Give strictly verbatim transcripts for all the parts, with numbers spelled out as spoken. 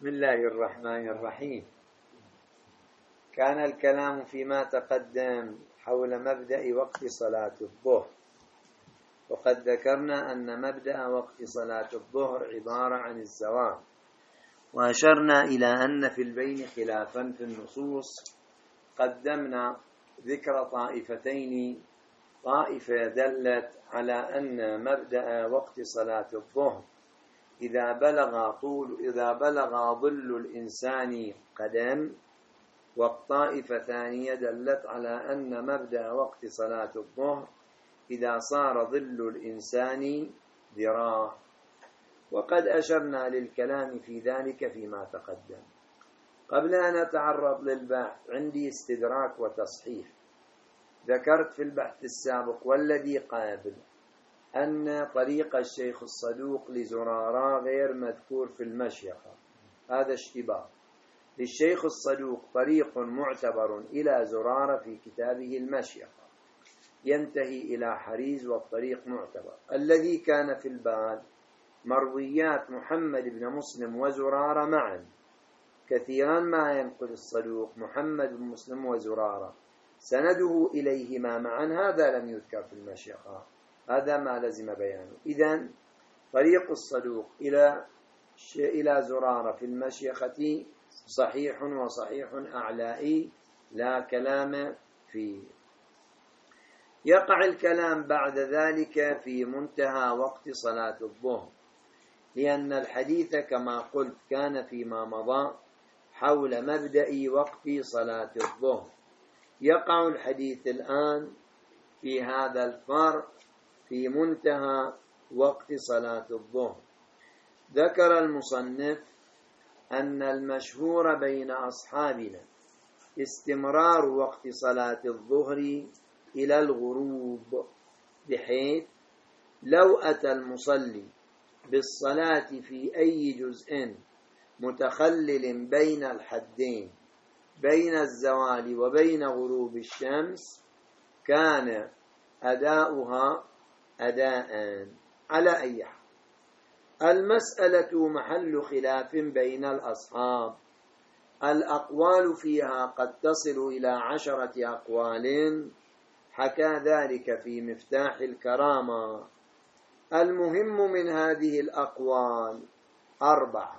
بسم الله الرحمن الرحيم. كان الكلام فيما تقدم حول مبدأ وقت صلاة الظهر، وقد ذكرنا أن مبدأ وقت صلاة الظهر عبارة عن الزوال، وأشرنا إلى أن في البين خلافا في النصوص. قدمنا ذكر طائفتين، طائفة دلت على أن مبدأ وقت صلاة الظهر إذا بلغ طول إذا بلغ ظل الإنسان قدم، والطائفة ثانية دلت على أن مبدأ وقت صلاة الظهر إذا صار ظل الإنسان ذراع، وقد أشرنا للكلام في ذلك فيما تقدم. قبل أن أتعرض للبحث عندي استدراك وتصحيح. ذكرت في البحث السابق والذي قابل أن طريق الشيخ الصدوق لزرارة غير مذكور في المشيخة، هذا اشتباه. للشيخ الصدوق طريق معتبر إلى زرارة في كتابه المشيخة ينتهي إلى حريز، والطريق معتبر. الذي كان في البال مرويات محمد بن مسلم وزرارة معا، كثيرا ما ينقل الصدوق محمد بن مسلم وزرارة سنده إليهما معا، هذا لم يذكر في المشيخة، هذا ما لزم بيانه. إذن طريق الصدوق إلى إلى زرارة في المشيخة صحيح، وصحيح أعلائي لا كلام فيه. يقع الكلام بعد ذلك في منتهى وقت صلاة الظهر، لأن الحديث كما قلت كان فيما مضى حول مبدأ وقت صلاة الظهر. يقع الحديث الآن في هذا الفرق في منتهى وقت صلاة الظهر. ذكر المصنف أن المشهور بين أصحابنا استمرار وقت صلاة الظهر إلى الغروب، بحيث لو أتى المصلي بالصلاة في أي جزء متخلل بين الحدين بين الزوال وبين غروب الشمس كان أداؤها أداء على أي حال. المسألة محل خلاف بين الأصحاب، الأقوال فيها قد تصل إلى عشرة أقوال، حكى ذلك في مفتاح الكرامة. المهم من هذه الأقوال أربعة.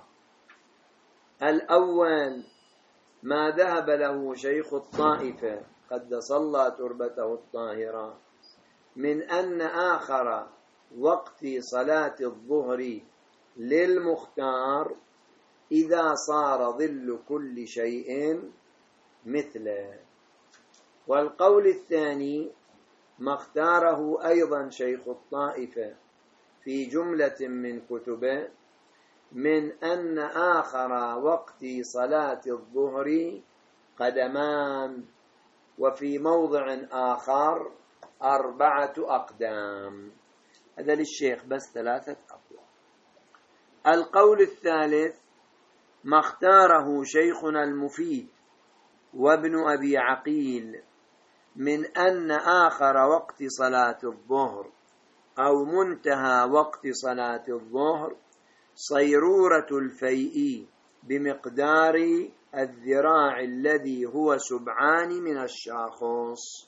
الأول ما ذهب له شيخ الطائفة قدس الله تربته الطاهرة من أن آخر وقت صلاة الظهر للمختار إذا صار ظل كل شيء مثله. والقول الثاني ما اختاره أيضا شيخ الطائفة في جملة من كتبه من أن آخر وقت صلاة الظهر قدمان، وفي موضع آخر أربعة أقدام. هذا للشيخ بس ثلاثة أقوال. القول الثالث ما اختاره شيخنا المفيد وابن أبي عقيل من أن آخر وقت صلاة الظهر أو منتهى وقت صلاة الظهر صيرورة الفيء بمقدار الذراع الذي هو سبعان من الشاخص.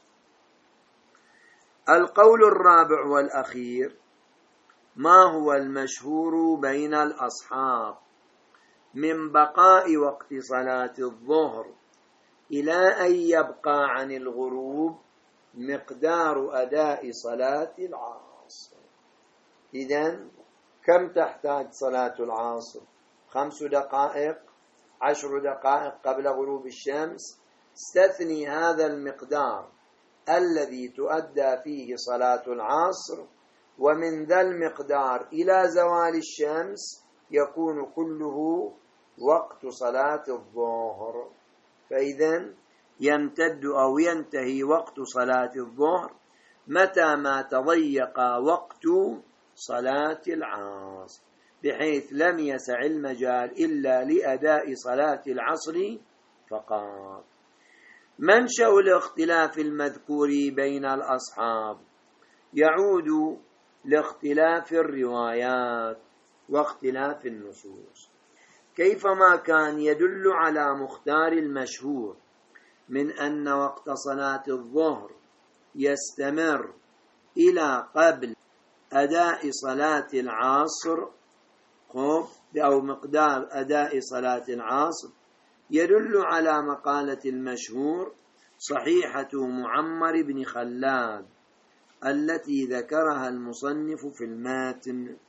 القول الرابع والأخير ما هو المشهور بين الأصحاب من بقاء وقت صلاة الظهر إلى أن يبقى عن الغروب مقدار أداء صلاة العصر. إذن كم تحتاج صلاة العصر؟ خمس دقائق، عشر دقائق قبل غروب الشمس. استثني هذا المقدار الذي تؤدى فيه صلاة العصر، ومن ذا المقدار إلى زوال الشمس يكون كله وقت صلاة الظهر. فإذن يمتد أو ينتهي وقت صلاة الظهر متى ما تضيق وقت صلاة العصر، بحيث لم يسع المجال إلا لأداء صلاة العصر فقط. منشأ الاختلاف المذكور بين الأصحاب يعود لاختلاف الروايات واختلاف النصوص. كيفما كان يدل على مختار المشهور من أن وقت صلاة الظهر يستمر إلى قبل أداء صلاة العصر أو مقدار أداء صلاة العصر، يدل على مقالة المشهور صحيحة معمر بن خلاد التي ذكرها المصنف في الماتن،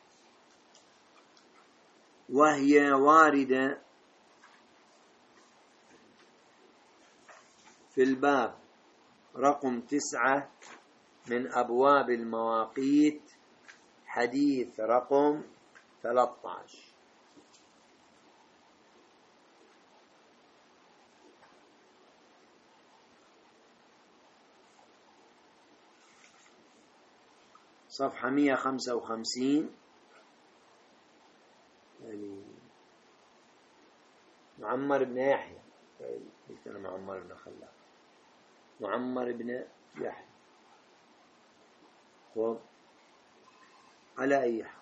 وهي واردة في الباب رقم تسعة من أبواب المواقيت، حديث رقم ثلاثة عشر. صفحة مئة وخمسة وخمسين. يعني معمر بن يحيى، قلت أنا معمر بن خلاد، معمر بن يحيى. خب على أي حال،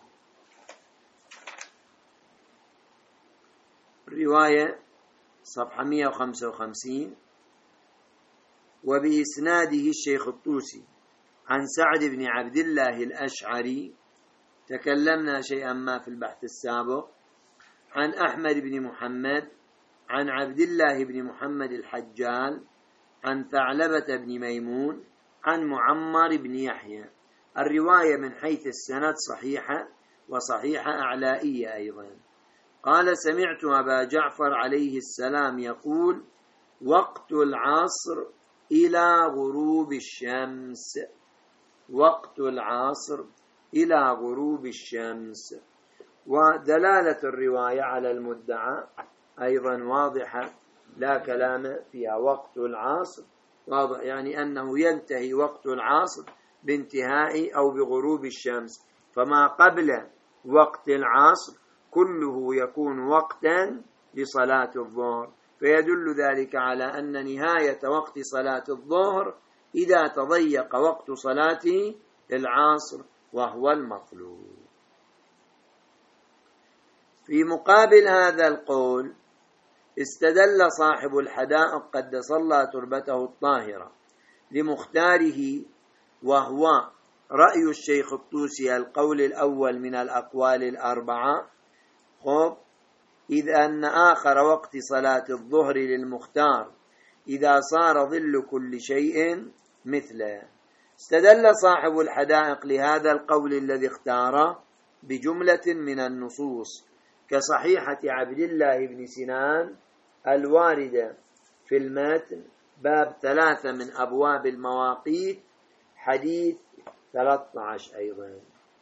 الرواية صفحة مئة وخمسة وخمسين. وبإسناده الشيخ الطوسي عن سعد بن عبد الله الأشعري، تكلمنا شيئا ما في البحث السابق، عن أحمد بن محمد عن عبد الله بن محمد الحجال عن ثعلبة بن ميمون عن معمر بن يحيى. الرواية من حيث السند صحيحة، وصحيحة أعلائية أيضا. قال: سمعت أبا جعفر عليه السلام يقول: وقت العصر إلى غروب الشمس، وقت العصر إلى غروب الشمس. ودلالة الرواية على المدعى أيضا واضحة، لا كلام فيها. وقت العصر واضح، يعني أنه ينتهي وقت العصر بانتهاء أو بغروب الشمس، فما قبل وقت العصر كله يكون وقتا لصلاة الظهر، فيدل ذلك على أن نهاية وقت صلاة الظهر إذا تضيق وقت صلاة العصر، وهو المطلوب. في مقابل هذا القول استدل صاحب الحدائق قدس الله تربته الطاهرة لمختاره، وهو رأي الشيخ الطوسي القول الأول من الأقوال الأربعة، خب إذ أن آخر وقت صلاة الظهر للمختار إذا صار ظل كل شيء مثله. استدل صاحب الحدائق لهذا القول الذي اختاره بجملة من النصوص كصحيحة عبد الله بن سنان الواردة في المتن باب ثلاثة من أبواب المواقيت، حديث ثلاثة عشر أيضا.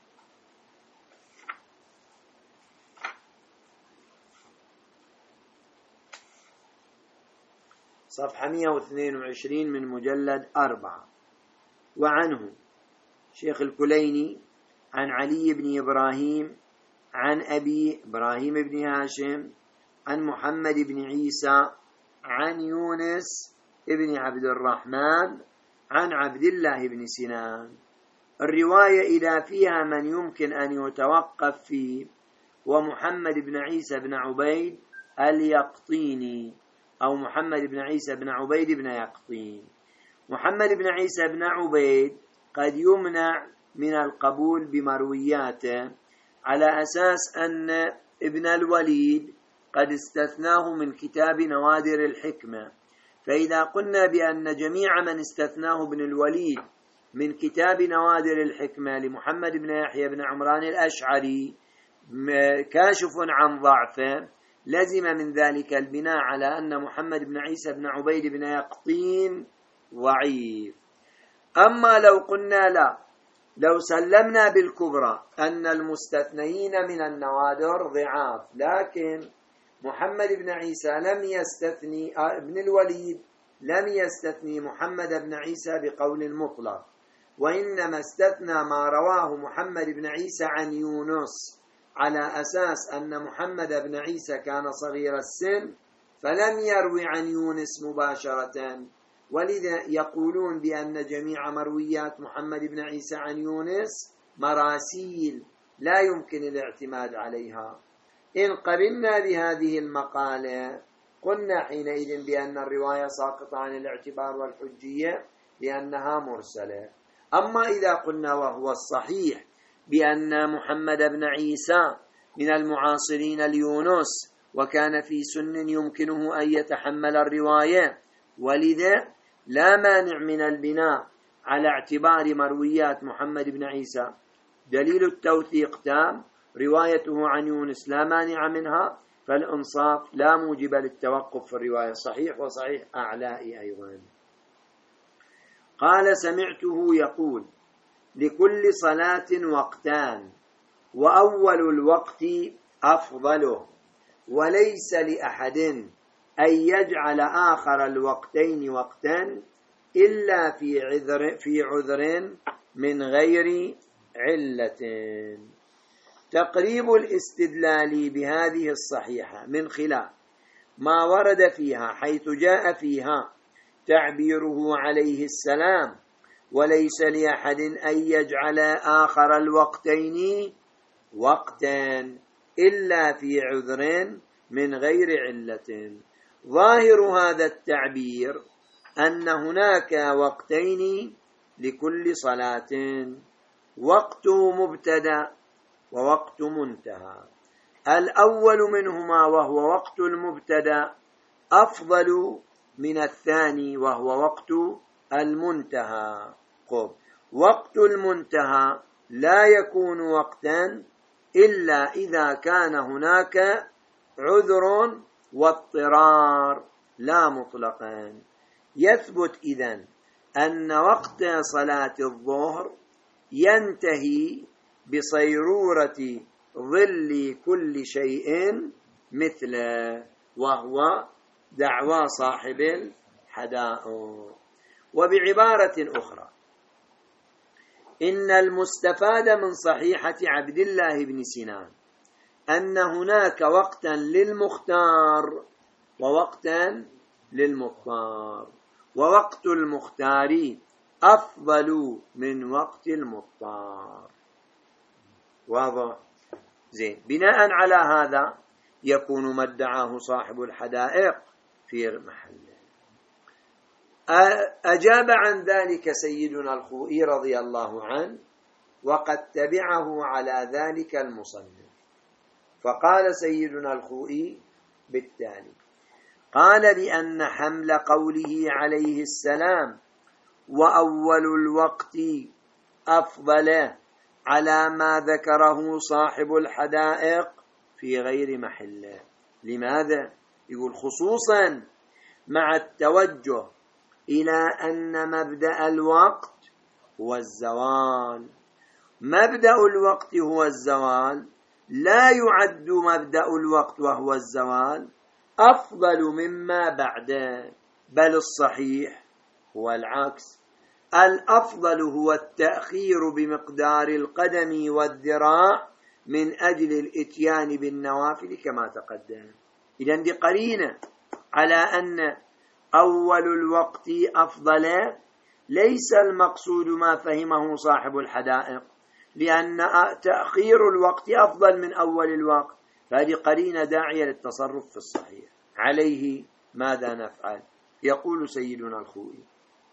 صفحة مئة واثنين وعشرين من مجلد أربعة. وعنه شيخ الكليني عن علي بن إبراهيم عن أبي إبراهيم بن هاشم عن محمد بن عيسى عن يونس بن عبد الرحمن عن عبد الله بن سنان. الرواية إذا فيها من يمكن أن يتوقف فيه ومحمد بن عيسى بن عبيد اليقطيني، أو محمد بن عيسى بن عبيد بن يقطين. محمد بن عيسى بن عبيد قد يمنع من القبول بمروياته على أساس أن ابن الوليد قد استثناه من كتاب نوادر الحكمة، فإذا قلنا بأن جميع من استثناه ابن الوليد من كتاب نوادر الحكمة لمحمد بن يحيى بن عمران الأشعري كاشف عن ضعفه، لزم من ذلك البناء على أن محمد بن عيسى بن عبيد بن يقطين ضعيف. أما لو قلنا لا، لو سلمنا بالكبرى أن المستثنين من النوادر ضعاف، لكن محمد بن عيسى لم يستثني ابن الوليد لم يستثني محمد بن عيسى بقول مطلق، وإنما استثنى ما رواه محمد بن عيسى عن يونس على أساس أن محمد بن عيسى كان صغير السن فلم يروي عن يونس مباشرة، ولذا يقولون بأن جميع مرويات محمد بن عيسى عن يونس مراسيل لا يمكن الاعتماد عليها. إن قبلنا بهذه المقالة قلنا حينئذ بأن الرواية ساقطة عن الاعتبار والحجية لأنها مرسلة. أما إذا قلنا وهو الصحيح بأن محمد بن عيسى من المعاصرين ليونس وكان في سن يمكنه أن يتحمل الرواية، ولذا لا مانع من البناء على اعتبار مرويات محمد بن عيسى دليل التوثيق تام، روايته عن يونس لا مانع منها، فالإنصاف لا موجب للتوقف في الرواية. صحيح وصحيح أعلائي أيضا. قال سمعته يقول لكل صلاة وقتان وأول الوقت أفضله، وليس لأحد أن يجعل آخر الوقتين وقتا إلا في عذر, في عذر من غير علة. تقريب الاستدلال بهذه الصحيحة من خلال ما ورد فيها، حيث جاء فيها تعبيره عليه السلام وليس لأحد أن يجعل آخر الوقتين وقتا إلا في عذر من غير علة. ظاهر هذا التعبير أن هناك وقتين لكل صلاة، وقت مبتدأ ووقت منتهى. الأول منهما وهو وقت المبتدأ أفضل من الثاني وهو وقت المنتهى. قب. وقت المنتهى لا يكون وقتا إلا إذا كان هناك عذر واضطرار لا مطلقا. يثبت إذن أن وقت صلاة الظهر ينتهي بصيرورة ظل كل شيء مثله، وهو دعوى صاحب الحدائق. وبعبارة أخرى، إن المستفاد من صحيحة عبد الله بن سنان أن هناك وقتا للمختار ووقتا للمضطر، ووقت المختار أفضل من وقت المضطر. واضح؟ زين. بناء على هذا يكون ما ادعاه صاحب الحدائق في محله. أجاب عن ذلك سيدنا الخوئي رضي الله عنه، وقد تبعه على ذلك المصنف، فقال سيدنا الخوئي بالتالي: قال بأن حمل قوله عليه السلام وأول الوقت أفضل على ما ذكره صاحب الحدائق في غير محله. لماذا؟ يقول خصوصا مع التوجه إلى أن مبدأ الوقت هو الزوال. مبدأ الوقت هو الزوال، لا يعد مبدأ الوقت وهو الزوال أفضل مما بعده، بل الصحيح هو العكس. الأفضل هو التأخير بمقدار القدم والذراع من أجل الإتيان بالنوافل كما تقدم. إذن دي قرينة على أن أول الوقت أفضل ليس المقصود ما فهمه صاحب الحدائق، لأن تأخير الوقت أفضل من أول الوقت، فهذه قرينة داعية للتصرف في الصحيح. عليه ماذا نفعل؟ يقول سيدنا الخوئي: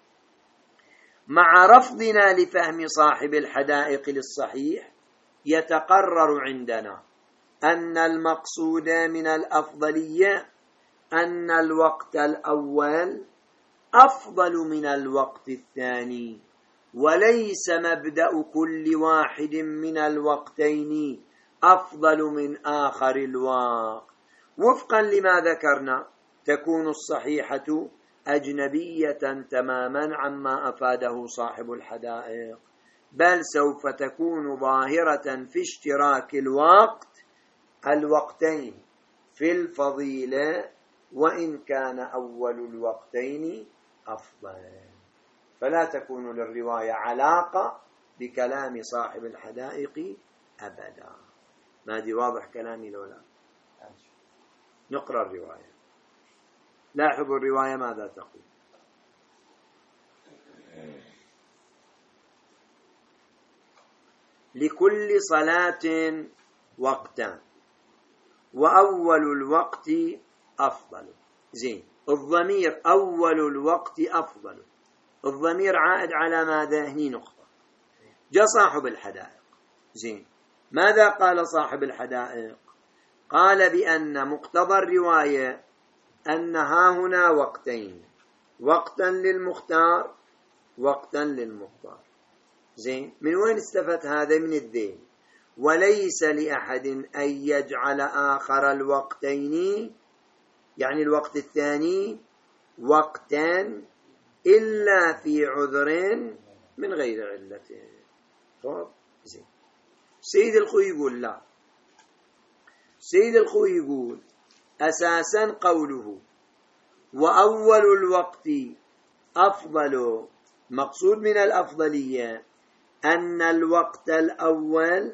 مع رفضنا لفهم صاحب الحدائق للصحيح يتقرر عندنا أن المقصود من الأفضلية أن الوقت الأول أفضل من الوقت الثاني، وليس مبدأ كل واحد من الوقتين أفضل من آخر الوقت. وفقا لما ذكرنا تكون الصحيحة أجنبية تماما عما أفاده صاحب الحدائق، بل سوف تكون ظاهرة في اشتراك الوقت الوقتين في الفضيلة، وإن كان أول الوقتين أفضل. فلا تكون للرواية علاقة بكلام صاحب الحدائق أبدا. ما دي واضح كلامي لولا؟ نقرأ الرواية. لاحظوا الرواية ماذا تقول: لكل صلاة وقتان وأول الوقت أفضل. زين، الضمير أول الوقت أفضل، الضمير عائد على ماذا؟ هني نقطة. جاء صاحب الحدائق. زين، ماذا قال صاحب الحدائق؟ قال بأن مقتضى الرواية أن ها هنا وقتين، وقتا للمختار وقتا للمختار. زين، من وين استفدت هذا؟ من الذيل. وليس لأحد أن يجعل آخر الوقتين، يعني الوقت الثاني، وقتا إلا في عذر من غير علة. طب زين، سيد الخوي يقول لا، سيد الخوي يقول أساسا قوله وأول الوقت أفضل، مقصود من الأفضلية أن الوقت الأول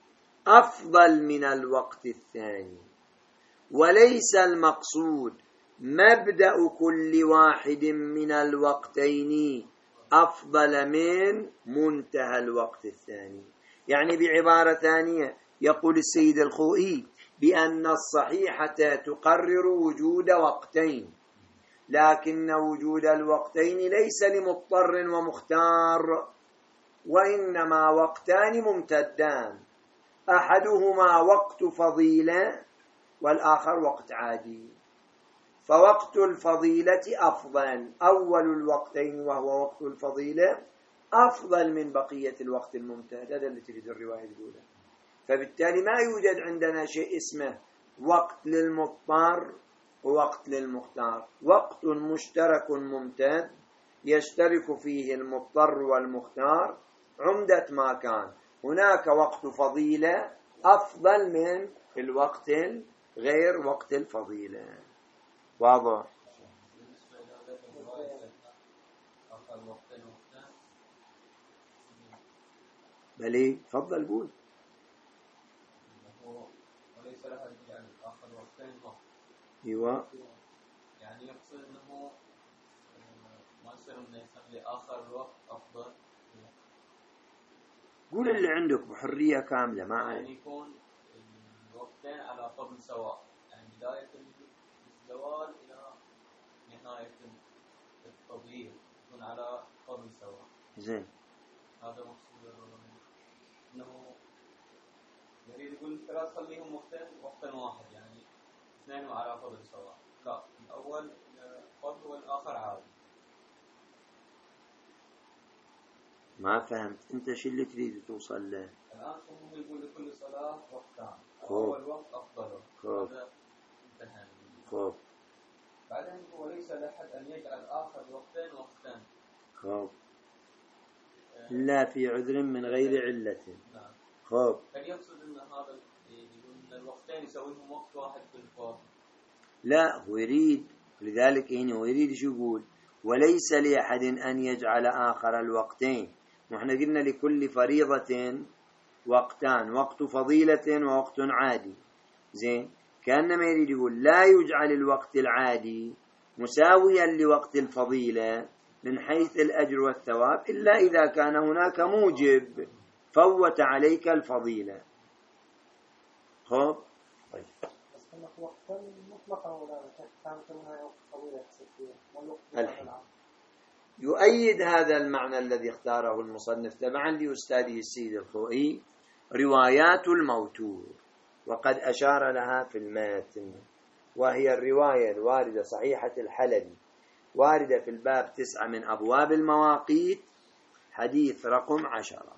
أفضل من الوقت الثاني، وليس المقصود مبدأ كل واحد من الوقتين أفضل من منتهى الوقت الثاني. يعني بعبارة ثانية يقول السيد الخوئي بأن الصحيحة تقرر وجود وقتين، لكن وجود الوقتين ليس لمضطر ومختار، وإنما وقتان ممتدان، أحدهما وقت فضيلة والآخر وقت عادي. فوقت الفضيلة أفضل، أول الوقتين وهو وقت الفضيلة أفضل من بقية الوقت الممتد. هذا اللي تريد الرواية الأولى. فبالتالي ما يوجد عندنا شيء اسمه وقت للمضطر ووقت للمختار، وقت مشترك ممتد يشترك فيه المضطر والمختار. عمدة ما كان هناك وقت فضيلة أفضل من الوقت غير وقت الفضيلة. واضح؟ بلي تفضل قول. وليس لها يعني آخر وقتين وقت. ايوه، يعني يقصد انه ما يصير انه يخلي آخر الوقت أفضل. قول اللي عندك بحرية كاملة، ما عليك. يعني يكون الوقتين على قبل سواء، يعني بداية الزوال إلى نهاية التضييع يكون على قبل سواء. زين، هذا مقصود انه يريد يقول ثلاث خليهم وقتين وقتا واحد، يعني اثنين على قبل سواء. لا، الأول قبل والآخر عادي. ما فهمت انت شو اللي تريد توصل له. الآن هو يقول لكل صلاة وقتان، خوب. أول وقت أفضل. خوب. هذا انتهى. خوب. بعدين هو ليس لأحد أن يجعل آخر وقتين وقتين. خوب. لا في عذر من غير علة. نعم. خوب. هل يقصد أن هذا يقول أن الوقتين يسويهم وقت واحد في الفرض؟ لا، هو يريد، لذلك هنا هو يريد شو يقول وليس لأحد أن يجعل آخر الوقتين. نحن قلنا لكل فريضة وقتان، وقت فضيلة ووقت عادي. زين، كأنما يريد يقول لا يجعل الوقت العادي مساويا لوقت الفضيلة من حيث الأجر والثواب إلا إذا كان هناك موجب فوت عليك الفضيلة. خب طيب، وقتا مطلقا ولا كانت هنا وقت فضيلة الحين يؤيد هذا المعنى الذي اختاره المصنف تبعا لأستاذه السيد الخوئي روايات الموتور، وقد أشار لها في الماتن، وهي الرواية الواردة صحيحة الحلبي، واردة في الباب تسعة من أبواب المواقيت، حديث رقم عشرة.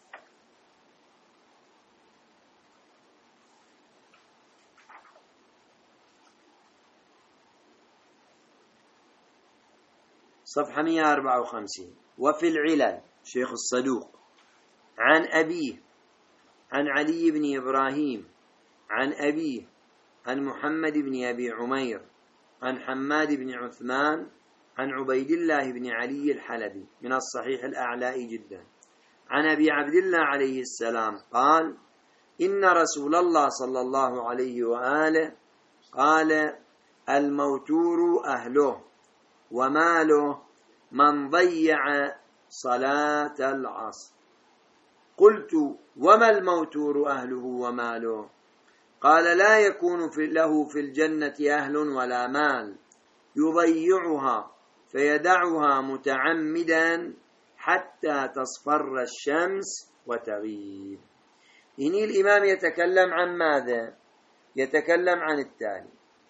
صفحة مئة وأربعة وخمسين. وفي العلل شيخ الصدوق عن أبيه عن علي بن إبراهيم عن أبيه عن محمد بن أبي عمير عن حماد بن عثمان عن عبيد الله بن علي الحلبي من الصحيح الأعلى جدا عن أبي عبد الله عليه السلام قال: إن رسول الله صلى الله عليه وآله قال: الموتور أهله وماله من ضيع صلاة العصر. قلت: وما الموتور أهله وماله؟ قال لا يكون في له في الجنة أهل ولا مال يضيعها فيدعها متعمدا حتى تصفر الشمس وتغيب. هنا الإمام يتكلم عن ماذا؟ يتكلم عن التالي،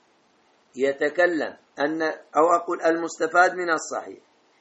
يتكلم أن أو أقول المستفاد من الصحيح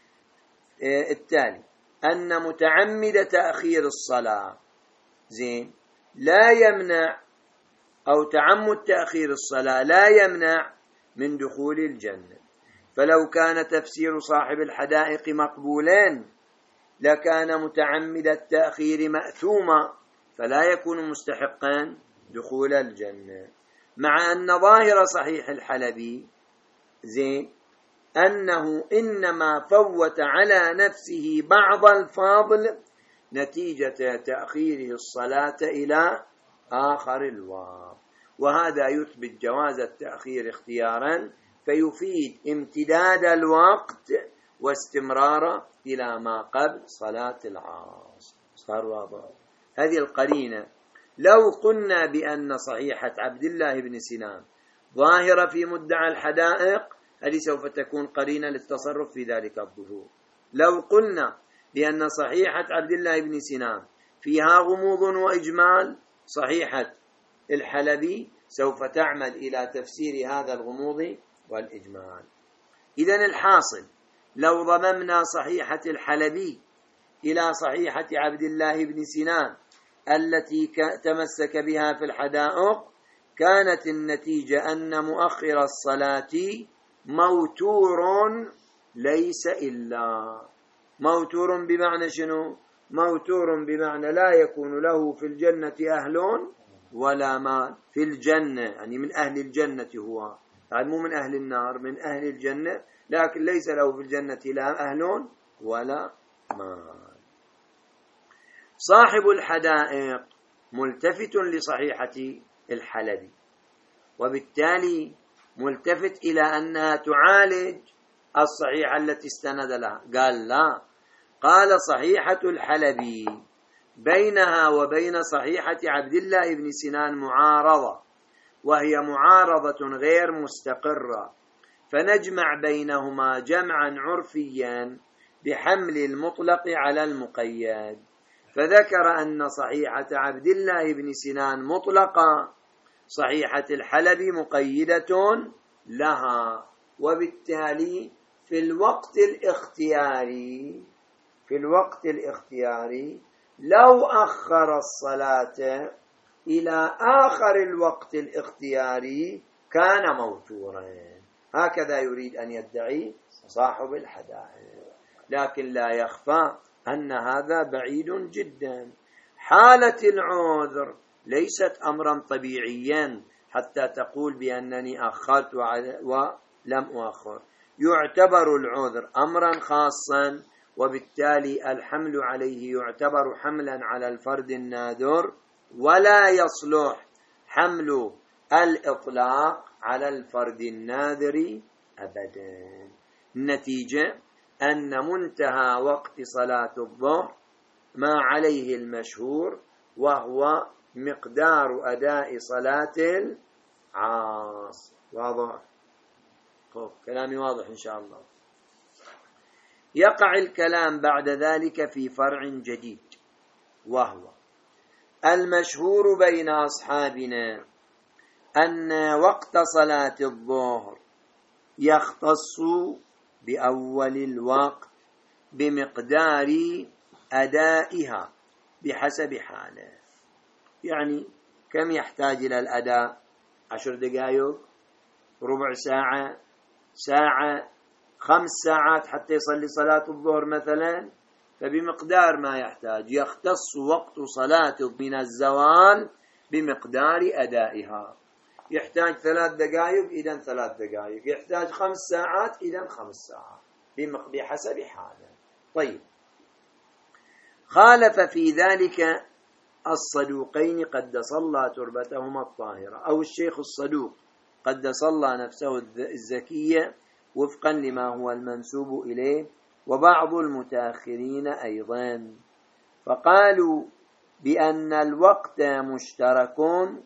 التالي أن متعمد تأخير الصلاة زين لا يمنع، أو تعمد تأخير الصلاة لا يمنع من دخول الجنة. فلو كان تفسير صاحب الحدائق مقبولا لكان متعمد التأخير مأثوما فلا يكون مستحقا دخول الجنة، مع أن ظاهر صحيح الحلبي زين أنه إنما فوت على نفسه بعض الفاضل نتيجة تأخيره الصلاة إلى آخر الوقت، وهذا يثبت جواز التأخير اختيارا فيفيد امتداد الوقت واستمراره إلى ما قبل صلاة العصر. صار واضح؟ هذه القرينة لو قلنا بأن صحيحة عبد الله بن سنان ظاهرة في مدعى الحدائق هذه سوف تكون قرينة للتصرف في ذلك الظهور. لو قلنا بأن صحيحة عبد الله بن سنان فيها غموض وإجمال صحيحة الحلبي سوف تعمد إلى تفسير هذا الغموض والإجمال. إذن الحاصل لو ضممنا صحيحة الحلبي إلى صحيحة عبد الله بن سنان التي تمسك بها في الحدائق كانت النتيجة أن مؤخر الصلاة موتور ليس إلا. موتور بمعنى شنو؟ موتور بمعنى لا يكون له في الجنة أهل ولا مال. في الجنة يعني من أهل الجنة هو، يعني مو من أهل النار، من أهل الجنة، لكن ليس له في الجنة لا أهل ولا مال. صاحب الحدائق ملتفت لصحيحة الحلبي وبالتالي ملتفت إلى أنها تعالج الصحيحة التي استند لها. قال لا، قال صحيحة الحلبي بينها وبين صحيحة عبد الله بن سنان معارضة، وهي معارضة غير مستقرة، فنجمع بينهما جمعا عرفيا بحمل المطلق على المقيد. فذكر أن صحيحة عبد الله بن سنان مطلقة، صحيحة الحلبي مقيدة لها، وبالتالي في الوقت الاختياري في الوقت الاختياري لو أخر الصلاة إلى آخر الوقت الاختياري كان موتورا. هكذا يريد أن يدعي صاحب الحدائق، لكن لا يخفى أن هذا بعيد جدا. حالة العذر ليست أمرا طبيعيا حتى تقول بأنني أخرت ولم أؤخر، يعتبر العذر أمرا خاصا، وبالتالي الحمل عليه يعتبر حملا على الفرد النادر، ولا يصلح حمل الإطلاق على الفرد النادر أبدا. النتيجة أن منتهى وقت صلاة الظهر ما عليه المشهور، وهو مقدار أداء صلاة العصر. واضح؟ طيب كلامي واضح إن شاء الله. يقع الكلام بعد ذلك في فرع جديد، وهو المشهور بين أصحابنا أن وقت صلاة الظهر يختص بأول الوقت بمقدار أدائها بحسب حاله. يعني كم يحتاج إلى الأداء؟ عشر دقائق، ربع ساعة، ساعة، خمس ساعات حتى يصلي صلاة الظهر مثلا، فبمقدار ما يحتاج. يختص وقت صلاة من الزوال بمقدار أدائها. يحتاج ثلاث دقائق إذن ثلاث دقائق، يحتاج خمس ساعات إذن خمس ساعات، بحسب حاله. طيب، خالف في ذلك الصدوقين قد صلى تربتهما الطاهرة، أو الشيخ الصدوق قد صلى نفسه الزكية وفقا لما هو المنسوب إليه، وبعض المتأخرين أيضا، فقالوا بأن الوقت مشترك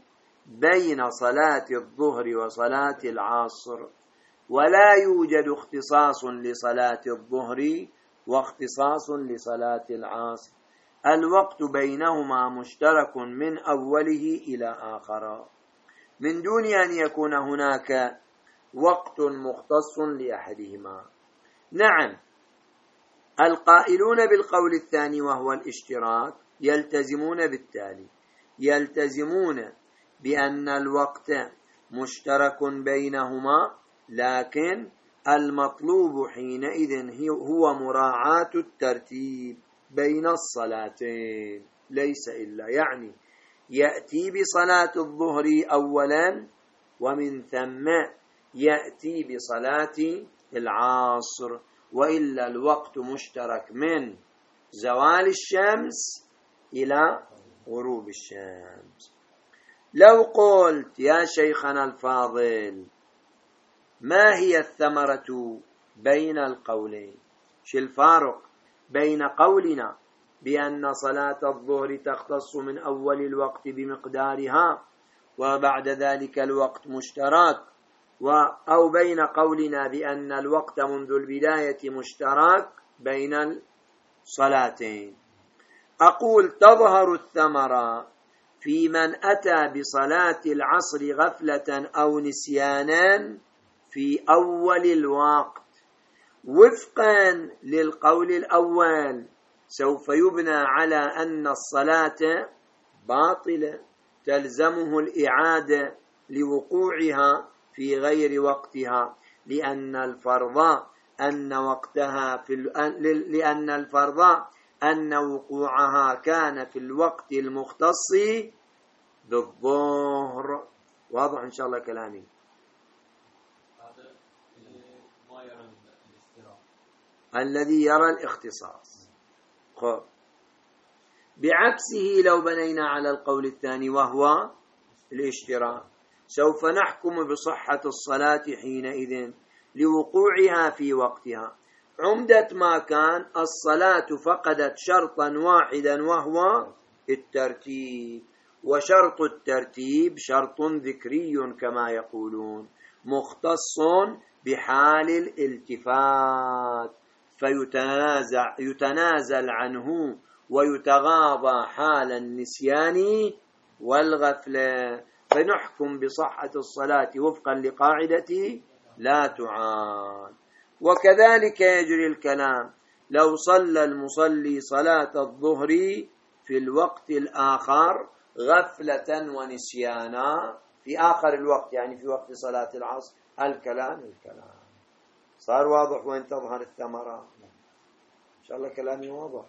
بين صلاة الظهر وصلاة العصر، ولا يوجد اختصاص لصلاة الظهر واختصاص لصلاة العصر، الوقت بينهما مشترك من أوله إلى آخره، من دون أن يكون هناك وقت مختص لأحدهما. نعم، القائلون بالقول الثاني وهو الاشتراك يلتزمون بالتالي، يلتزمون بأن الوقت مشترك بينهما، لكن المطلوب حينئذ هو مراعاة الترتيب بين الصلاتين، ليس إلا يعني يأتي بصلاة الظهر أولا ومن ثم يأتي بصلاة العصر، وإلا الوقت مشترك من زوال الشمس إلى غروب الشمس. لو قلت يا شيخنا الفاضل ما هي الثمرة بين القولين؟ شو الفارق بين قولنا بأن صلاة الظهر تختص من أول الوقت بمقدارها وبعد ذلك الوقت مشترك، أو بين قولنا بأن الوقت منذ البداية مشترك بين الصلاتين؟ أقول تظهر الثمرة في من أتى بصلاة العصر غفلة أو نسيانا في أول الوقت، وفقا للقول الأول سوف يبنى على أن الصلاة باطلة تلزمه الإعادة لوقوعها في غير وقتها، لأن الفرض أن وقتها في لأن الفرض أن وقوعها كان في الوقت المختص بالظهر. واضح إن شاء الله كلامي؟ هذا ما يرى الاستراحة، الذي يرى الاختصاص. خب. بعكسه لو بنينا على القول الثاني وهو الاشتراك، سوف نحكم بصحة الصلاة حينئذ لوقوعها في وقتها. عمدة ما كان الصلاة فقدت شرطا واحدا وهو الترتيب، وشرط الترتيب شرط ذكري كما يقولون مختص بحال الالتفات، فيتنازع يتنازل عنه ويتغاضى حال النسيان والغفلة، فنحكم بصحة الصلاة وفقا لقاعدة لا تعان. وكذلك يجري الكلام لو صلى المصلي صلاة الظهر في الوقت الآخر غفلة ونسيانا في آخر الوقت، يعني في وقت صلاة العصر، الكلام الكلام صار واضح وين تظهر الثمرة؟ إن شاء الله كلامي واضح.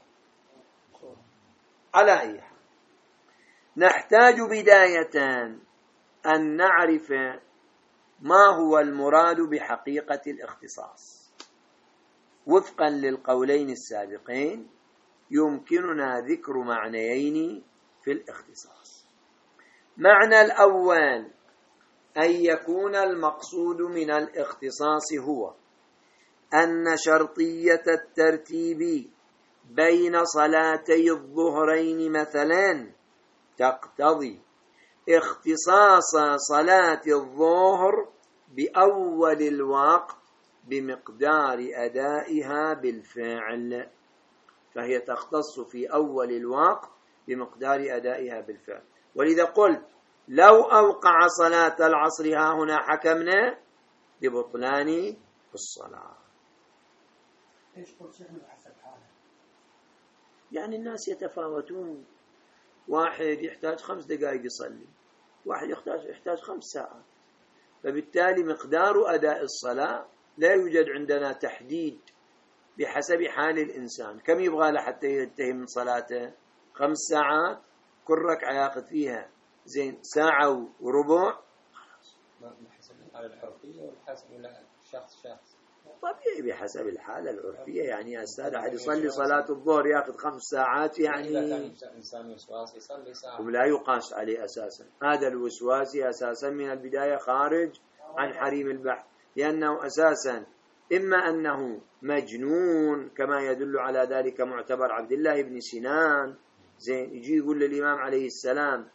على أي حال، نحتاج بداية أن نعرف ما هو المراد بحقيقة الاختصاص. وفقا للقولين السابقين يمكننا ذكر معنيين في الاختصاص. معنى الأول أن يكون المقصود من الاختصاص هو أن شرطية الترتيب بين صلاتي الظهرين مثلا تقتضي اختصاص صلاة الظهر بأول الوقت بمقدار أدائها بالفعل، فهي تختص في أول الوقت بمقدار أدائها بالفعل. ولذا قلت لو أوقع صلاة العصر ها هنا حكمنا ببطلان الصلاة. ايش قلت شيخنا بحسب حاله؟ يعني الناس يتفاوتون، واحد يحتاج خمس دقائق يصلي، واحد يحتاج يحتاج خمس ساعات، فبالتالي مقدار أداء الصلاة لا يوجد عندنا تحديد بحسب حال الإنسان. كم يبغى له حتى ينتهي من صلاته؟ خمس ساعات، كل ركعة ياخذ فيها زين ساعة وربع، خلاص. بحسب الحالة الحرفية ولا بحسب شخص شخص؟ طبيعي بحسب الحالة العرفية. يعني أستاذ أحد يصلي صلاة الظهر ياخذ خمس ساعات، يعني إنسان وسواس يصلي ساعة ولا يقاس عليه أساسا. هذا الوسواسي أساسا من البداية خارج عن حريم البحث، لأنه أساسا إما أنه مجنون كما يدل على ذلك معتبر عبد الله بن سنان، زين يجي يقول للإمام عليه السلام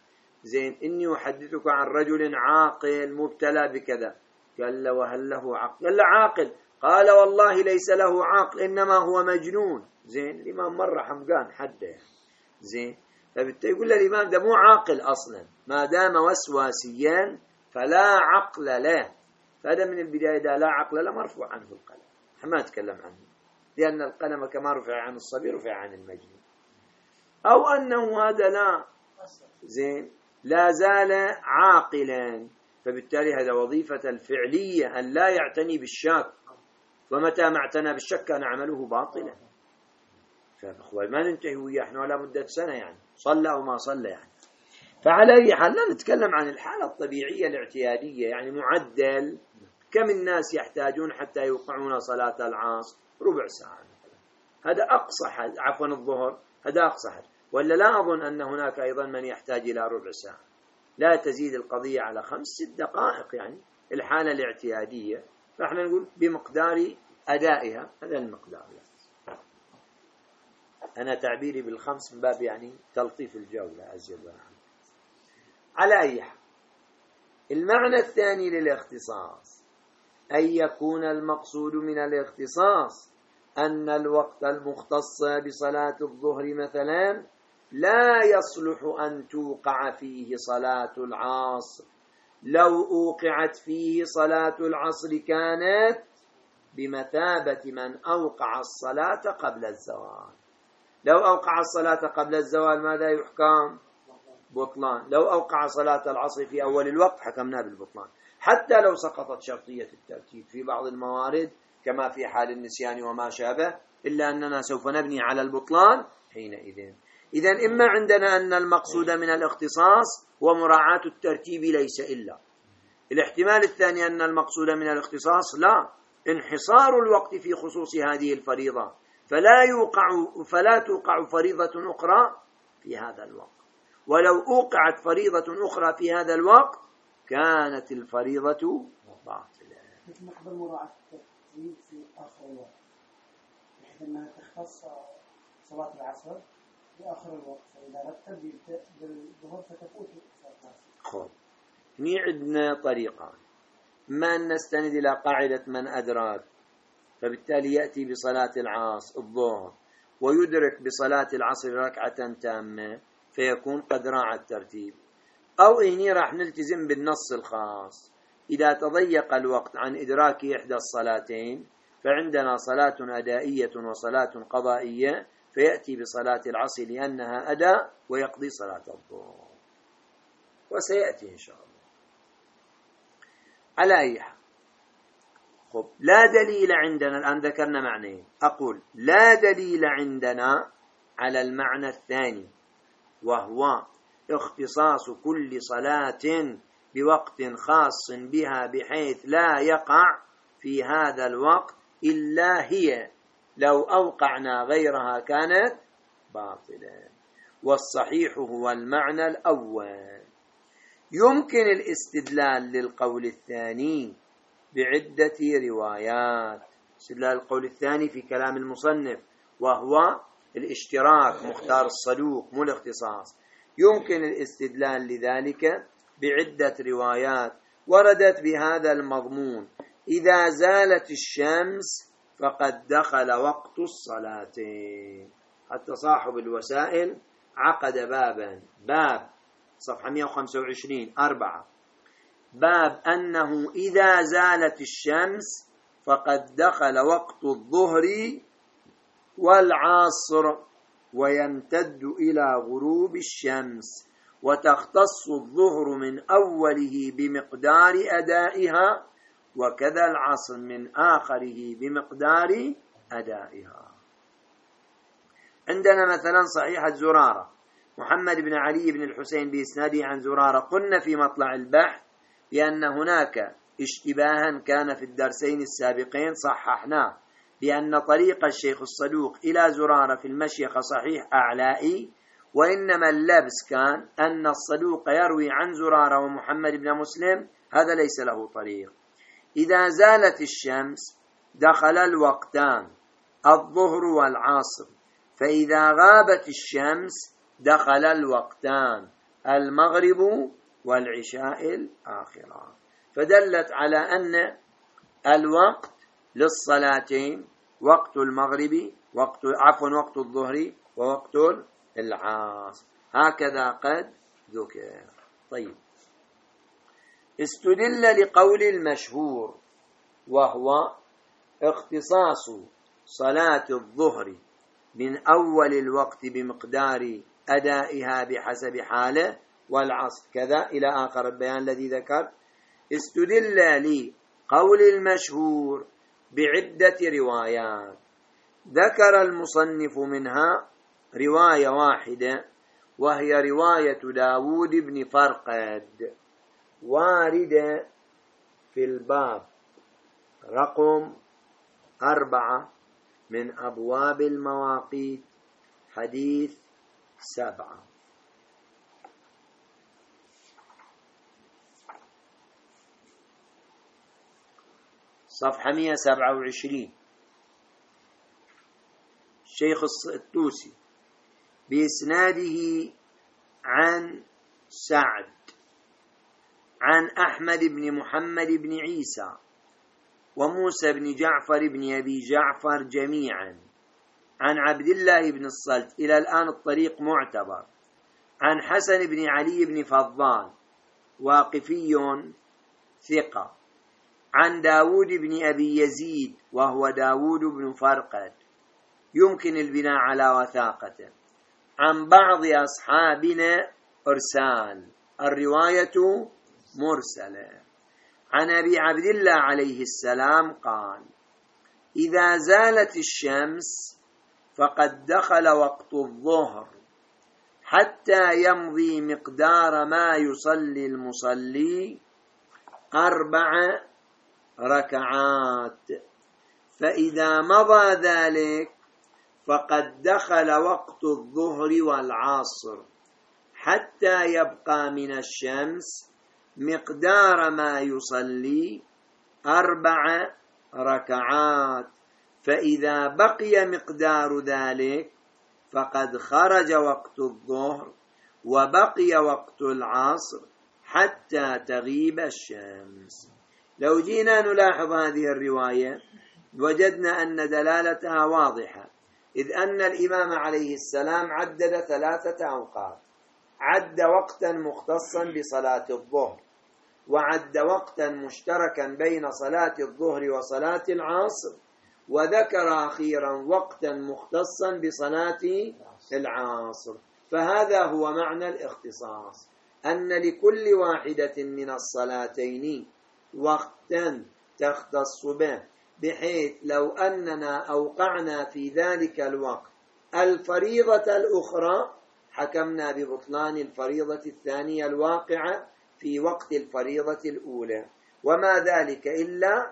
زين إني أحدثك عن رجل عاقل مبتلى بكذا. قال له وهل له عقل؟ قال له عاقل. قال والله ليس له عقل إنما هو مجنون. زين الإمام مرة حمقان حده. زين فبالتالي يقول له الإمام ده مو عاقل أصلا، ما دام وسواسيا فلا عقل له. فهذا من البداية ده لا عقل له مرفوع عنه القلم، ما أتكلم عنه، لأن القلم كما رفع عن الصبي رفع عن المجنون. أو أنه هذا لا زين لا زال عاقلا، فبالتالي هذا وظيفة الفعلية أن لا يعتني بالشك، ومتى ما اعتنى بالشك كان عمله باطلا. فأخوة ما ننتهي وياه احنا على مدة سنة يعني صلى أو ما صلى يعني. فعلى أي حال لا نتكلم عن الحالة الطبيعية الاعتيادية، يعني معدل كم الناس يحتاجون حتى يوقعون صلاة العصر؟ ربع ساعة مثلا، هذا أقصى حد. عفوا الظهر هذا أقصى حد، ولا لا أظن أن هناك أيضا من يحتاج إلى ربع ساعة، لا تزيد القضية على خمس ست دقائق يعني الحالة الاعتيادية. فإحنا نقول بمقدار أدائها هذا المقدار يعني. أنا تعبيري بالخمس من باب يعني تلطيف الجولة أزيد. على أي حال المعنى الثاني للاختصاص أن يكون المقصود من الاختصاص أن الوقت المختص بصلاة الظهر مثلا لا يصلح أن توقع فيه صلاة العصر. لو أوقعت فيه صلاة العصر كانت بمثابة من أوقع الصلاة قبل الزوال. لو أوقع الصلاة قبل الزوال ماذا يحكم؟ بطلان. لو أوقع صلاة العصر في أول الوقت حكمنا بالبطلان، حتى لو سقطت شرطية الترتيب في بعض الموارد كما في حال النسيان وما شابه، إلا أننا سوف نبني على البطلان حينئذ. إذن إما عندنا أن المقصود من الاختصاص ومراعاة الترتيب ليس إلا. الاحتمال الثاني أن المقصود من الاختصاص لا، انحصار الوقت في خصوص هذه الفريضة، فلا يوقع فلا توقع فريضة أخرى في هذا الوقت، ولو أوقعت فريضة أخرى في هذا الوقت كانت الفريضة باطلة. مثل محضر مراعاة الترتيب في آخر الوقت، بحيث أنها تختص صلاة العصر في آخر الوقت، فإذا رتب بالظهر فتفوت صلاة العصر. خب هني عندنا طريقة، ما أن نستند إلى قاعدة من أدرك، فبالتالي يأتي بصلاة العصر الظهر ويدرك بصلاة العصر ركعة تامة فيكون قد راعى الترتيب. أو إني راح نلتزم بالنص الخاص، إذا تضيق الوقت عن إدراك إحدى الصلاتين فعندنا صلاة أدائية وصلاة قضائية، فيأتي بصلاة العصر لأنها أداء ويقضي صلاة الظهر، وسيأتي إن شاء الله. على أي حال خب لا دليل عندنا الآن، ذكرنا معنيين، أقول لا دليل عندنا على المعنى الثاني وهو اختصاص كل صلاة بوقت خاص بها بحيث لا يقع في هذا الوقت إلا هي، لو أوقعنا غيرها كانت باطلة. والصحيح هو المعنى الأول. يمكن الاستدلال للقول الثاني بعدة روايات. استدلال القول الثاني في كلام المصنف وهو الاشتراك مختار الصدوق مو الاختصاص. يمكن الاستدلال لذلك بعدة روايات وردت بهذا المضمون: إذا زالت الشمس فقد دخل وقت الصلاتين. حتى صاحب الوسائل عقد بابا، باب صفحة مئة وخمسة وعشرين أربعة، باب أنه إذا زالت الشمس فقد دخل وقت الظهر والعصر، ويمتد إلى غروب الشمس، وتختص الظهر من أوله بمقدار أدائها، وكذا العصر من آخره بمقدار أدائها. عندنا مثلا صحيحة زرارة محمد بن علي بن الحسين بإسناده عن زرارة، قلنا في مطلع البحث بأن هناك اشتباها كان في الدرسين السابقين صححناه، بأن طريق الشيخ الصدوق إلى زرارة في المشيخة صحيح أعلائي، وإنما اللبس كان أن الصدوق يروي عن زرارة ومحمد بن مسلم، هذا ليس له طريق. إذا زالت الشمس دخل الوقتان الظهر والعصر، فإذا غابت الشمس دخل الوقتان المغرب والعشاء الآخرة، فدلت على أن الوقت للصلاتين وقت المغرب وقت عفوا وقت الظهر ووقت العصر، هكذا قد ذكر. طيب، استدل لقول المشهور وهو اختصاص صلاة الظهر من أول الوقت بمقدار أدائها بحسب حاله، والعصر كذا إلى آخر البيان الذي ذكر. استدل لقول المشهور بعدة روايات، ذكر المصنف منها رواية واحدة وهي رواية داود بن فرقد، واردة في الباب رقم أربعة من أبواب المواقيت، حديث سبعة. صفحة مئة وسبعة وعشرين. الشيخ الطوسي بإسناده عن سعد عن أحمد بن محمد بن عيسى وموسى بن جعفر بن أبي جعفر جميعا عن عبد الله بن الصلت، إلى الآن الطريق معتبر، عن حسن بن علي بن فضال واقفي ثقة، عن داود بن أبي يزيد وهو داود بن فرقد يمكن البناء على وثاقته، عن بعض أصحابنا إرسال، الرواية مرسلة، عن أبي عبد الله عليه السلام قال: إذا زالت الشمس فقد دخل وقت الظهر حتى يمضي مقدار ما يصلي المصلي أربع ركعات، فإذا مضى ذلك فقد دخل وقت الظهر والعصر حتى يبقى من الشمس مقدار ما يصلي أربع ركعات، فإذا بقي مقدار ذلك فقد خرج وقت الظهر وبقي وقت العصر حتى تغيب الشمس. لو جينا نلاحظ هذه الرواية وجدنا أن دلالتها واضحة، إذ أن الإمام عليه السلام عدد ثلاثة أوقات، عد وقتا مختصا بصلاة الظهر، وعد وقتا مشتركا بين صلاة الظهر وصلاة العصر، وذكر أخيرا وقتا مختصا بصلاة العصر. فهذا هو معنى الاختصاص، أن لكل واحدة من الصلاتين وقتا تختص به، بحيث لو أننا أوقعنا في ذلك الوقت الفريضة الأخرى حكمنا ببطلان الفريضة الثانية الواقعة في وقت الفريضة الأولى، وما ذلك إلا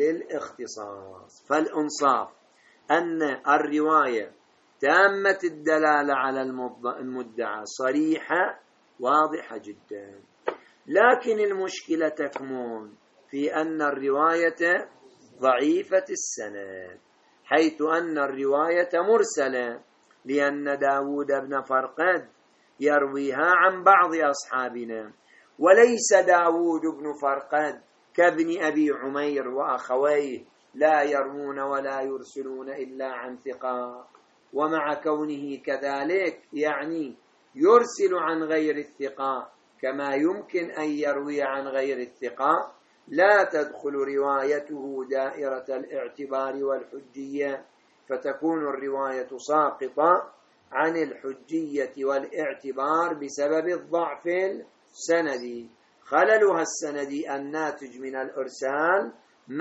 للاختصاص. فالإنصاف أن الرواية تامة الدلالة على المدعى، صريحة واضحة جدا، لكن المشكلة تكمن في أن الرواية ضعيفة السند، حيث أن الرواية مرسلة، لأن داود بن فرقد يرويها عن بعض أصحابنا، وليس داود بن فرقد كابن أبي عمير وأخويه لا يروون ولا يرسلون إلا عن ثقة، ومع كونه كذلك يعني يرسل عن غير الثقة كما يمكن أن يروي عن غير الثقة، لا تدخل روايته دائرة الاعتبار والحجية، فتكون الرواية ساقطة عن الحجية والاعتبار بسبب الضعف السندي. خللها السندي الناتج من الإرسال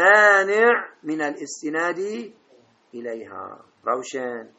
مانع من الاستناد إليها. روشن.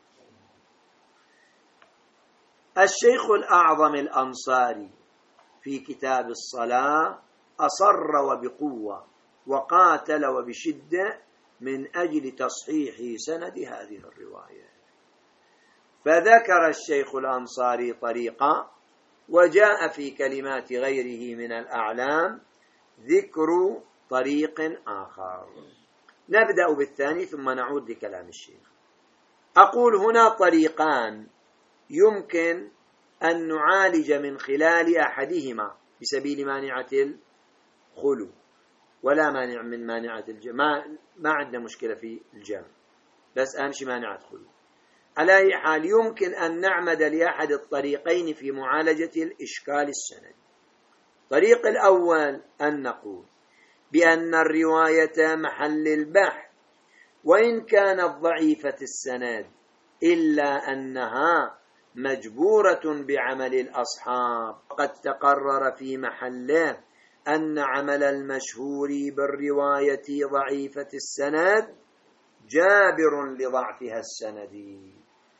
الشيخ الأعظم الأنصاري في كتاب الصلاة أصر وبقوة وقاتل وبشدة من أجل تصحيح سند هذه الرواية، فذكر الشيخ الأنصاري طريقة، وجاء في كلمات غيره من الأعلام ذكر طريق آخر. نبدأ بالثاني ثم نعود لكلام الشيخ. أقول هنا طريقان يمكن أن نعالج من خلال أحدهما بسبيل مانعة الخلو، ولا مانع من مانعة الجمع، ما, ما عندنا مشكلة في الجمع، بس أهم شيء مانعة خلو. على أي حال يمكن أن نعمد لأحد الطريقين في معالجة الإشكال السندي. الطريق الأول أن نقول بأن الرواية محل البحث وإن كانت ضعيفة السند، إلا أنها مجبورة بعمل الأصحاب، قد تقرر في محله أن عمل المشهور بالرواية ضعيفة السند جابر لضعفها السندي.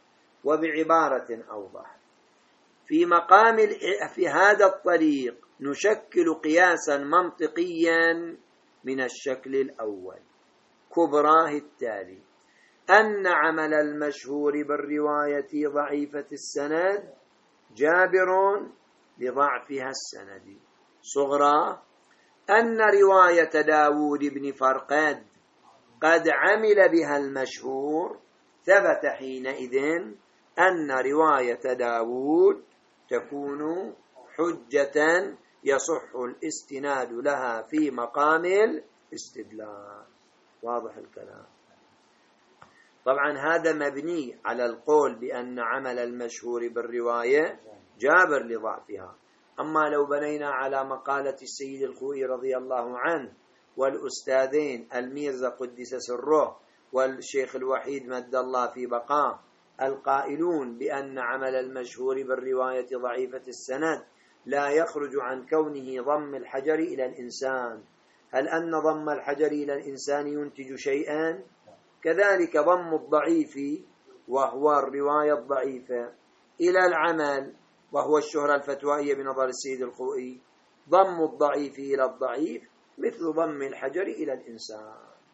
وبعبارة أوضح، في مقام في هذا الطريق نشكل قياسا منطقيا من الشكل الأول، كبراه التالي: أن عمل المشهور بالرواية ضعيفة السند جابر لضعفها السندي. صغرى: أن رواية داود بن فرقد قد عمل بها المشهور، ثبت حينئذ أن رواية داود تكون حجة يصح الاستناد لها في مقام الاستدلال. واضح الكلام؟ طبعا هذا مبني على القول بأن عمل المشهور بالرواية جابر لضعفها. أما لو بنينا على مقالة السيد الخوئي رضي الله عنه والأستاذين الميرزا قدس سره والشيخ الوحيد مد الله في بقاه القائلون بأن عمل المشهور بالرواية ضعيفة السند لا يخرج عن كونه ضم الحجر إلى الإنسان، هل أن ضم الحجر إلى الإنسان ينتج شيئا؟ كذلك ضم الضعيف وهو الرواية الضعيفة إلى العمل وهو الشهرة الفتوائية بنظر السيد الخوئي، ضم الضعيف إلى الضعيف مثل ضم الحجر إلى الإنسان.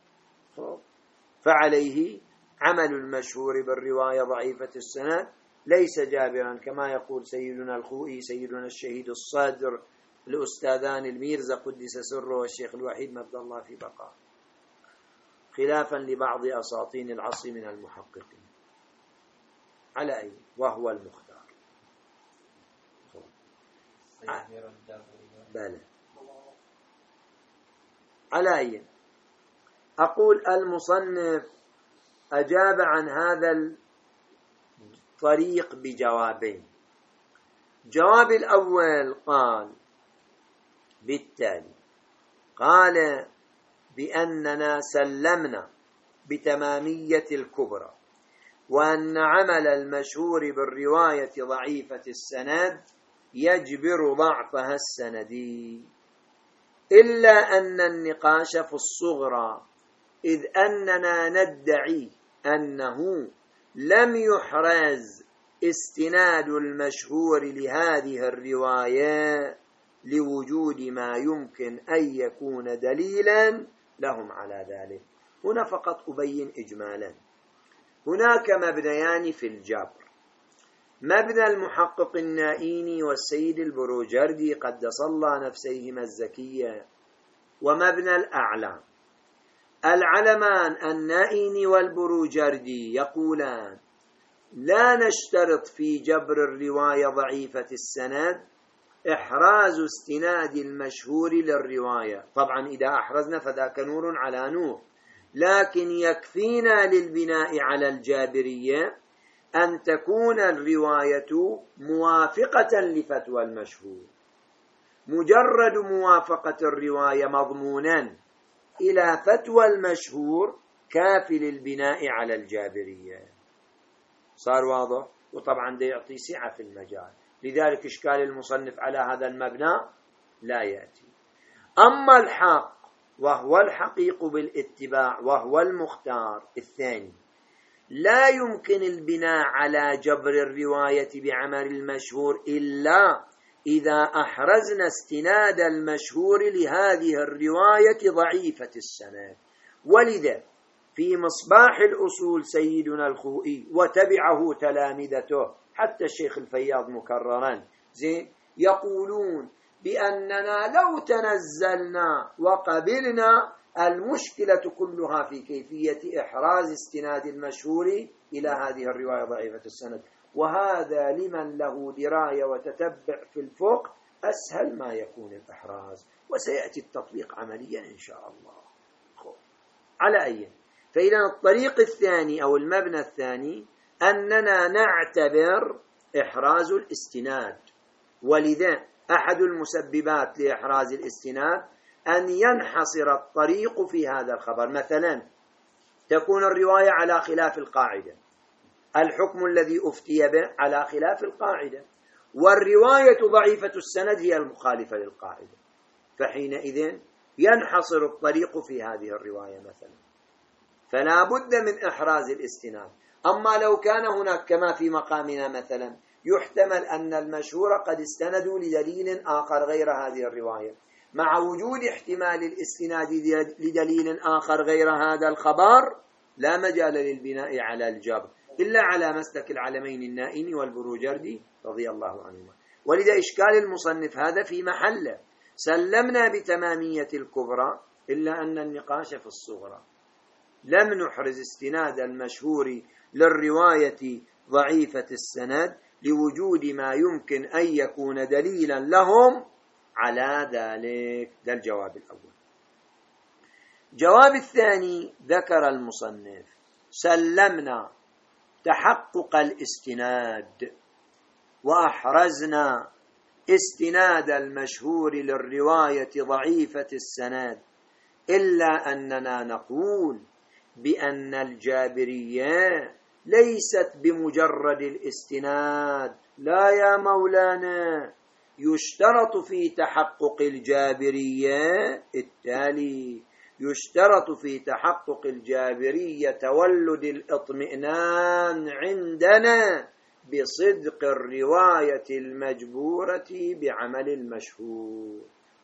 فعليه عمل المشهور بالرواية ضعيفة السند ليس جابرا، كما يقول سيدنا الخوئي، سيدنا الشهيد الصدر، الأستاذان الميرزا قدس سره والشيخ الوحيد مد الله في بقاه، خلافا لبعض أساطين العصر من المحققين. على أي وهو المختار. بلى. على أي أقول المصنف أجاب عن هذا الطريق بجوابين. جواب الأول قال بالتالي، قال بأننا سلمنا بتمامية الكبرى وأن عمل المشهور بالرواية ضعيفة السند يجبر ضعفها السندي، إلا أن النقاش في الصغرى، إذ أننا ندعي أنه لم يحرز استناد المشهور لهذه الرواية لوجود ما يمكن أن يكون دليلا لهم على ذلك. هنا فقط أبين إجمالا، هناك مبنيان في الجبر: مبنى المحقق النائيني والسيد البروجردي قدس الله نفسيهما الزكية، ومبنى الأعلام. العلمان النائيني والبروجردي يقولان لا نشترط في جبر الرواية ضعيفة السند إحراز استناد المشهور للرواية، طبعا إذا أحرزنا فذاك نور على نور، لكن يكفينا للبناء على الجابرية أن تكون الرواية موافقة لفتوى المشهور. مجرد موافقة الرواية مضمونا إلى فتوى المشهور كافي للبناء على الجابرية. صار واضح؟ وطبعا ده يعطي سعة في المجال، لذلك إشكال المصنف على هذا المبنى لا يأتي. أما الحق وهو الحقيق بالاتباع وهو المختار الثاني، لا يمكن البناء على جبر الرواية بعمل المشهور إلا إذا أحرزنا استناد المشهور لهذه الرواية ضعيفة السند. ولذا في مصباح الأصول سيدنا الخوئي وتبعه تلامذته حتى الشيخ الفياض مكررا زين يقولون بأننا لو تنزلنا وقبلنا المشكلة كلها في كيفية إحراز استناد المشهور إلى هذه الرواية ضعيفة السند، وهذا لمن له دراية وتتبع في الفقه أسهل ما يكون الإحراز، وسيأتي التطبيق عمليا إن شاء الله. على أي، فإذا الطريق الثاني أو المبنى الثاني أننا نعتبر إحراز الاستناد، ولذا أحد المسببات لإحراز الاستناد أن ينحصر الطريق في هذا الخبر. مثلا تكون الرواية على خلاف القاعدة، الحكم الذي أفتي به على خلاف القاعدة، والرواية ضعيفة السند هي المخالفة للقاعدة، فحينئذ ينحصر الطريق في هذه الرواية مثلا، فلا بد من إحراز الاستناد. أما لو كان هناك كما في مقامنا مثلا يحتمل أن المشهور قد استندوا لدليل آخر غير هذه الرواية، مع وجود احتمال الاستناد لدليل آخر غير هذا الخبر لا مجال للبناء على الجبر إلا على مسلك العلمين النائين والبروجردي رضي الله عنهما. ولذا إشكال المصنف هذا في محله، سلمنا بتمامية الكبرى إلا أن النقاش في الصغرى، لم نحرز استناد المشهور للرواية ضعيفة السند لوجود ما يمكن أن يكون دليلا لهم على ذلك. ده الجواب الأول. جواب الثاني ذكر المصنف سلمنا تحقق الاستناد وأحرزنا استناد المشهور للرواية ضعيفة السند، إلا أننا نقول بأن الجابرية ليست بمجرد الاستناد. لا يا مولانا، يشترط في تحقق الجابرية التالي: يشترط في تحقق الجابرية تولد الاطمئنان عندنا بصدق الرواية المجبورة بعمل المشهور،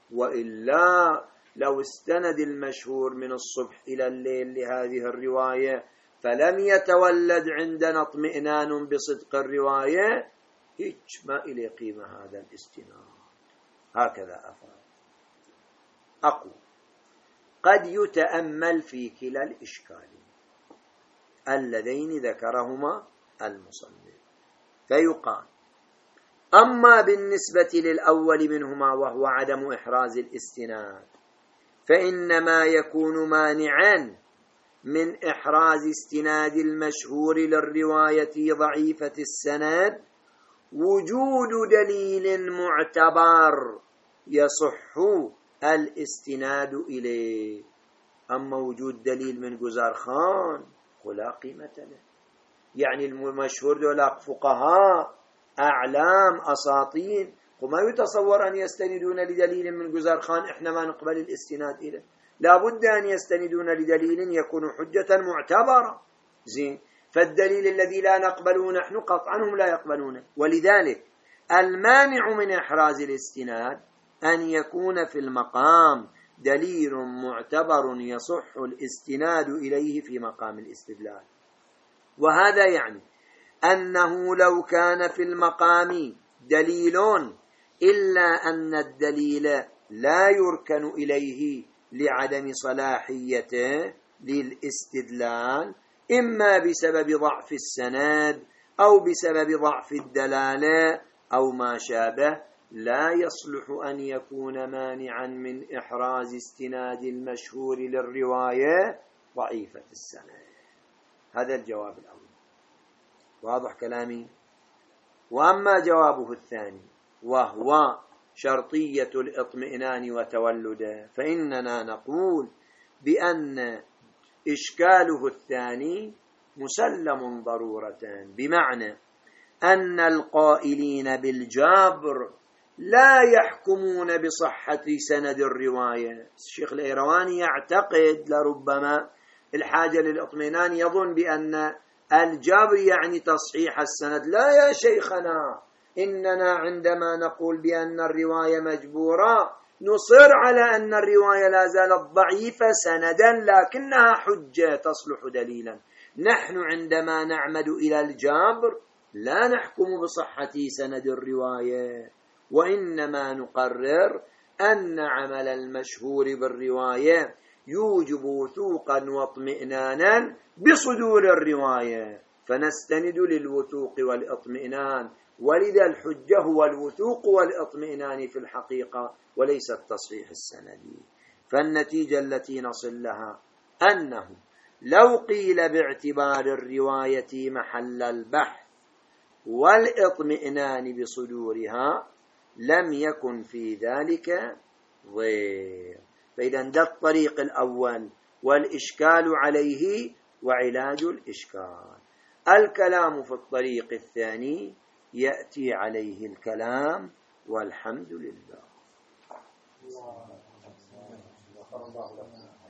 وإلا لو استند المشهور من الصبح إلى الليل لهذه الرواية فلم يتولد عندنا اطمئنان بصدق الرواية، هيك ما إلي قيمة هذا الاستناد. هكذا أفعل. أقول قد يتأمل في كلا الإشكالين اللذين ذكرهما المصنف، فيقال: أما بالنسبة للأول منهما وهو عدم إحراز الاستناد، فإنما يكون مانعا من إحراز استناد المشهور للرواية ضعيفة السند وجود دليل معتبر يصح الاستناد إليه. أما وجود دليل من جزار خان فلا قيمة له. يعني المشهور دول فقهاء أعلام أساطين وما يتصور أن يستندون لدليل من جزار خان إحنا ما نقبل الاستناد إليه، لا بد أن يستندون لدليل يكون حجة معتبرة. زين، فالدليل الذي لا نقبله نحن قطعا هم لا يقبلونه. ولذلك المانع من إحراز الاستناد أن يكون في المقام دليل معتبر يصح الاستناد إليه في مقام الاستدلال. وهذا يعني أنه لو كان في المقام دليل إلا أن الدليل لا يركن إليه لعدم صلاحيته للاستدلال، إما بسبب ضعف السند أو بسبب ضعف الدلالة أو ما شابه، لا يصلح أن يكون مانعا من إحراز استناد المشهور للرواية ضعيفة السند. هذا الجواب الأول. واضح كلامي؟ وأما جوابه الثاني وهو شرطية الاطمئنان وتولده، فإننا نقول بأن إشكاله الثاني مسلم ضرورة، بمعنى أن القائلين بالجبر لا يحكمون بصحة سند الرواية. الشيخ الإيرواني يعتقد لربما الحاجة للاطمئنان يظن بأن الجبر يعني تصحيح السند. لا يا شيخنا، إننا عندما نقول بأن الرواية مجبورة نصر على أن الرواية لا زالت ضعيفة سندا لكنها حجة تصلح دليلا. نحن عندما نعمد إلى الجبر لا نحكم بصحة سند الرواية، وإنما نقرر أن عمل المشهور بالرواية يوجب وثوقا واطمئنانا بصدور الرواية، فنستند للوثوق والإطمئنان، ولذا الحجة هو الوثوق والإطمئنان في الحقيقة وليس التصحيح السندي. فالنتيجة التي نصل لها أنه لو قيل باعتبار الرواية محل البحث والإطمئنان بصدورها لم يكن في ذلك ضير. فإذا ده الطريق الأول والإشكال عليه وعلاج الإشكال. الكلام في الطريق الثاني يأتي عليه الكلام، والحمد لله.